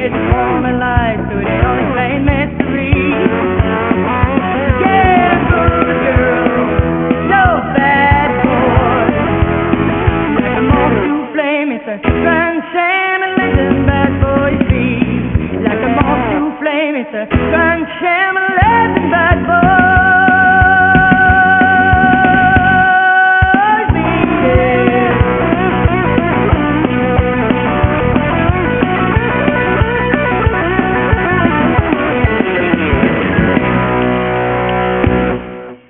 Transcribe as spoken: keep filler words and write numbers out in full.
It's warm and light through the unexplained mystery. Yeah, good girl, no bad boy. Like a moth to flame, it's a grand shame and legend bad boy see. Like a moth to flame, it's a grand shame and legend bad